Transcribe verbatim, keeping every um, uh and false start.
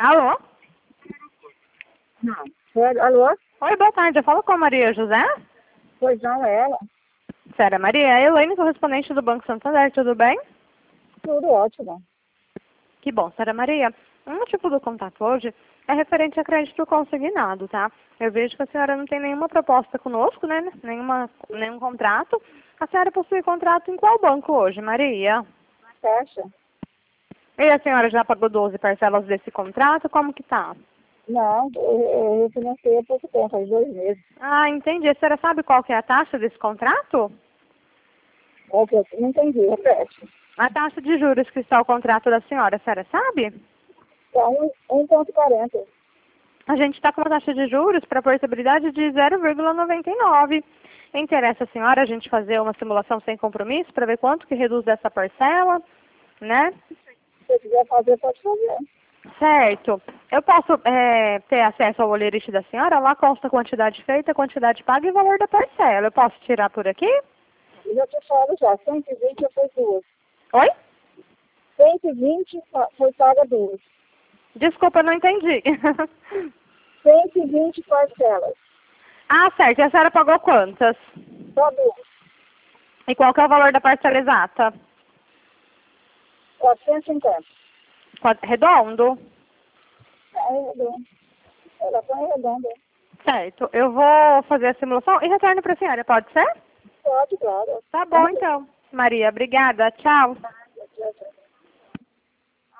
Alô? Não. Oi, alô? Oi, boa tarde. Eu falo com a Maria José? Pois não, é ela. Sério, Maria, é a Elaine, correspondente do Banco Santander, tudo bem? Tudo ótimo. Que bom, Sra. Maria. O motivo do contato hoje é referente a crédito consignado, tá? Eu vejo que a senhora não tem nenhuma proposta conosco, né? Nenhuma, nenhum contrato. A senhora possui contrato em qual banco hoje, Maria? Fecha? E a senhora já pagou doze parcelas desse contrato? Como que tá? Não, eu, eu refinanciei há pouco tempo, faz dois meses. Ah, entendi. A senhora sabe qual que é a taxa desse contrato? É que eu não entendi, repete. A taxa de juros que está o contrato da senhora, a senhora sabe? Tá um, um ponto quarenta. A gente está com uma taxa de juros para portabilidade de zero vírgula noventa e nove. Interessa a senhora a gente fazer uma simulação sem compromisso para ver quanto que reduz dessa parcela, né? Se você quiser fazer, pode fazer. Certo. Eu posso é, ter acesso ao olerite da senhora? Lá consta a quantidade feita, a quantidade paga e o valor da parcela. Eu posso tirar por aqui? Eu já te falo já, cento e vinte foi duas. Oi? cento e vinte pa- foi paga duas. Desculpa, eu não entendi. cento e vinte parcelas. Ah, certo. E a senhora pagou quantas? Só duas. E qual que é o valor da parcela exata? quatrocentos e cinquenta. Qua- Redondo? É redondo. Ela põe redonda. Certo. Eu vou fazer a simulação e retorno para a senhora, pode ser? Pode, claro. Tá bom, então. Maria, obrigada. Tchau.